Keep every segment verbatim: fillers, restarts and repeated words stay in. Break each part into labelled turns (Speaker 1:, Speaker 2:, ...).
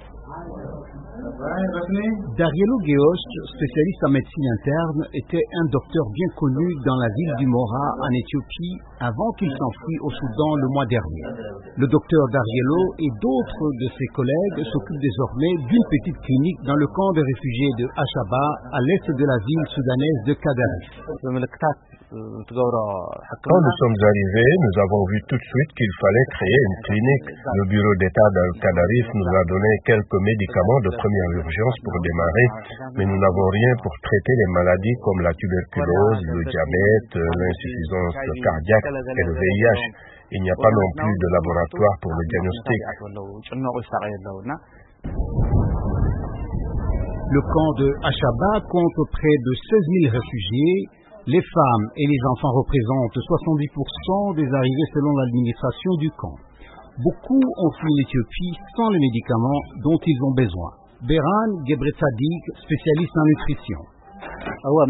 Speaker 1: Darielo Geost, spécialiste en médecine interne, était un docteur bien connu dans la ville du Mora en Éthiopie avant qu'il s'enfuit au Soudan le mois dernier. Le docteur Darielo et d'autres de ses collègues s'occupent désormais d'une petite clinique dans le camp de réfugiés de Ashaba à l'est de la ville soudanaise de Kadarif.
Speaker 2: Quand nous sommes arrivés, nous avons vu tout de suite qu'il fallait créer une clinique. Le bureau d'État de Kadarif nous a donné quelques médicaments de première urgence pour démarrer, mais nous n'avons rien pour traiter les maladies comme la tuberculose, le diabète, l'insuffisance cardiaque et le V I H. Il n'y a pas non plus de laboratoire pour le diagnostic.
Speaker 1: Le camp de Ashaba compte près de seize mille réfugiés. Les femmes et les enfants représentent soixante-dix pour cent des arrivées selon l'administration du camp. Beaucoup ont fui l'Éthiopie sans les médicaments dont ils ont besoin. Beran Gebretsadik, spécialiste en nutrition.
Speaker 3: Beaucoup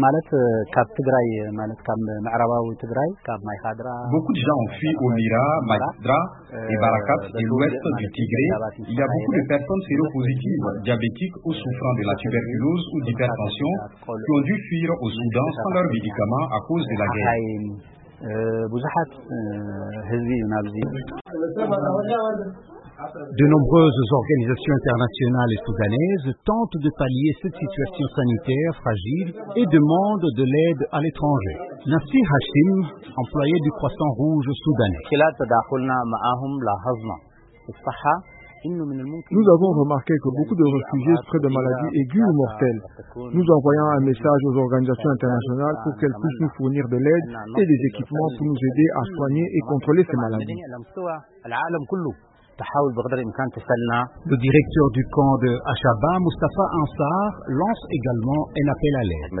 Speaker 4: de gens ont fui au Mira, Maïdra et Barakat et l'ouest du Tigré. Il y a beaucoup de personnes séropositives, diabétiques ou souffrant de la tuberculose ou d'hypertension qui ont dû fuir au Soudan sans leurs médicaments à cause de la guerre.
Speaker 1: De nombreuses organisations internationales et soudanaises tentent de pallier cette situation sanitaire fragile et demandent de l'aide à l'étranger. Nassir Hashim, employé du Croissant Rouge soudanais.
Speaker 5: Nous avons remarqué que beaucoup de réfugiés souffraient de maladies aiguës ou mortelles. Nous envoyons un message aux organisations internationales pour qu'elles puissent nous fournir de l'aide et des équipements pour nous aider à soigner et contrôler ces maladies.
Speaker 1: Le directeur du camp de Ashaba, Mustafa Ansar, lance également un appel à l'aide.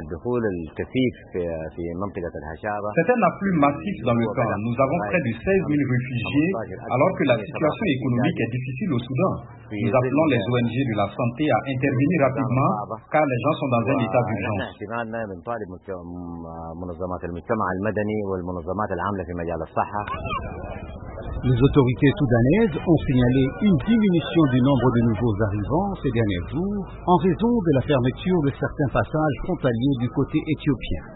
Speaker 4: C'est un afflux massif dans le camp. Nous avons près de seize mille réfugiés alors que la situation économique est difficile au Soudan. Nous appelons les O N G de la santé à intervenir rapidement car les gens sont dans un état d'urgence.
Speaker 1: Les autorités soudanaises ont signalé une diminution du nombre de nouveaux arrivants ces derniers jours en raison de la fermeture de certains passages frontaliers du côté éthiopien.